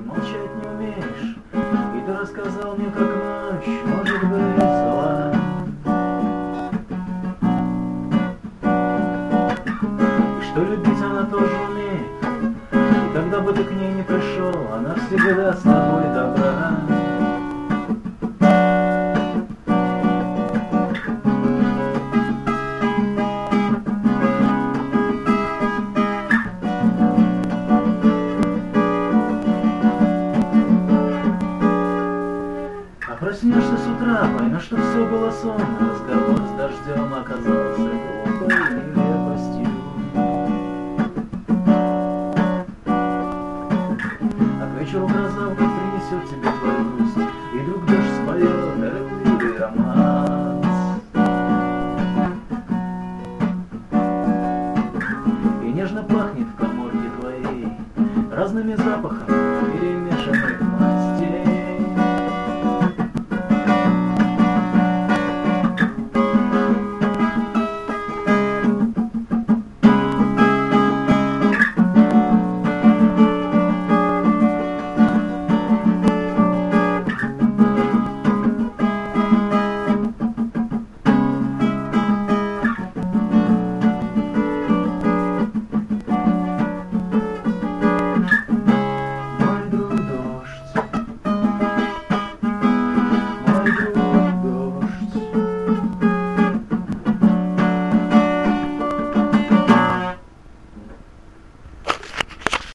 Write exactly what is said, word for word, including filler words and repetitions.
молчать не умеешь. И ты рассказал мне, как ночь может быть зла. И что любить она тоже умеет. И когда бы ты к ней не пришел, она всегда с тобой добра. Проснешься с утра, поймешь, что все было сон. Разговор с дождем оказался глупой нелепостью. А к вечеру гроза вновь принесет тебе твою грусть.